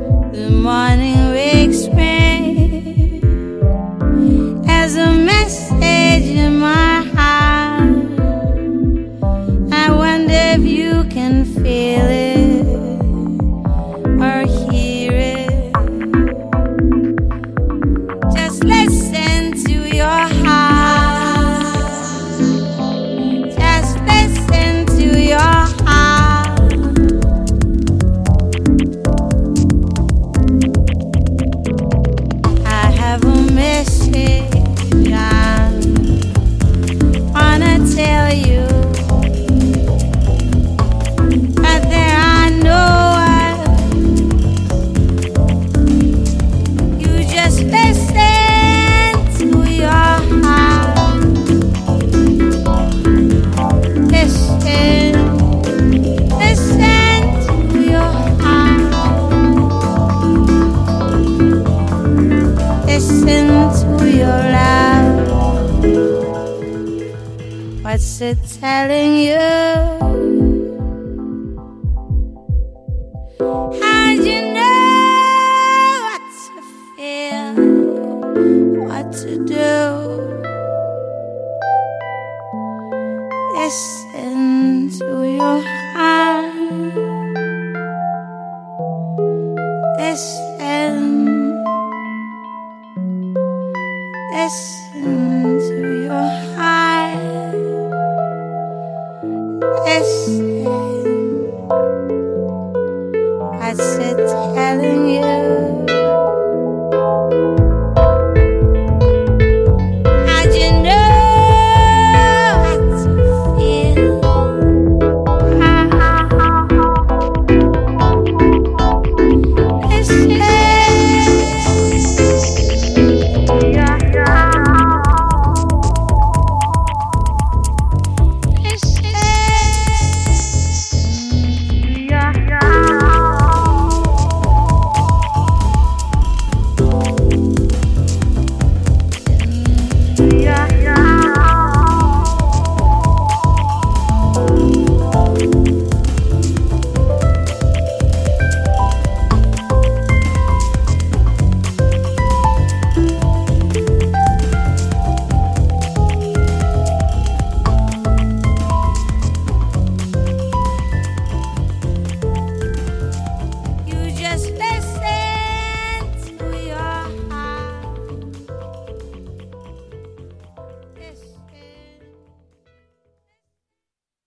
The morning wakes me as a message in my heart. I wonder if you can feel it or hear it. Just listen to your heart. Just listen to your heart. I have a message I wanna tell you, but there are no words. You just listen to your heart. Listen, listen to your heart. Listen to your love. What's it telling you? How'd you know what to feel, what to do? Listen to your heart. Listen, listen to your heart. Listen, what's